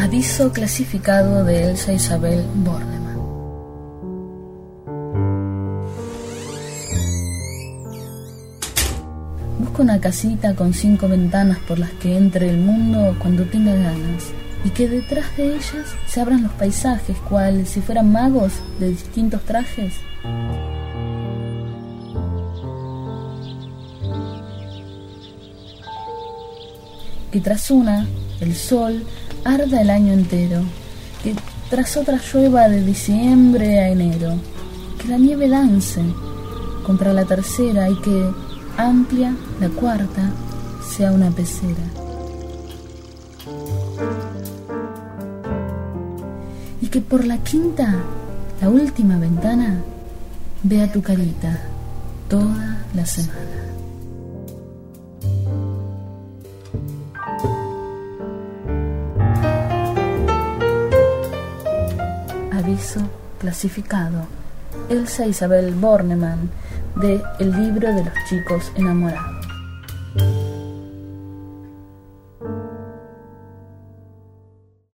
Aviso clasificado de Elsa Isabel Bornemann. Busco una casita con 5 ventanas por las que entre el mundo cuando tenga ganas, y que detrás de ellas se abran los paisajes, cual si fueran magos de distintos trajes. Que tras una, el sol arda el año entero, que tras otra llueva de diciembre a enero, que la nieve dance contra la tercera y que, amplia, la cuarta sea una pecera. Y que por la quinta, la última ventana, vea tu carita toda la semana. Aviso clasificado. Elsa Isabel Bornemann, de El libro de los chicos enamorados.